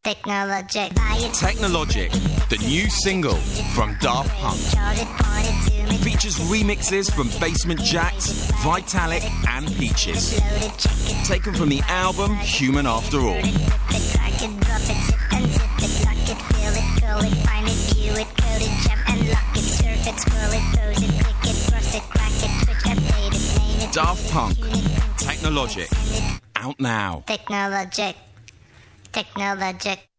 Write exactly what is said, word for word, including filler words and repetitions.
Technologic. Technologic, the new single from Daft Punk. Features remixes from Basement Jaxx, Vitalik and Peaches. Taken from the album Human After All. Daft Punk, Technologic, out now. Technologic. Technologic.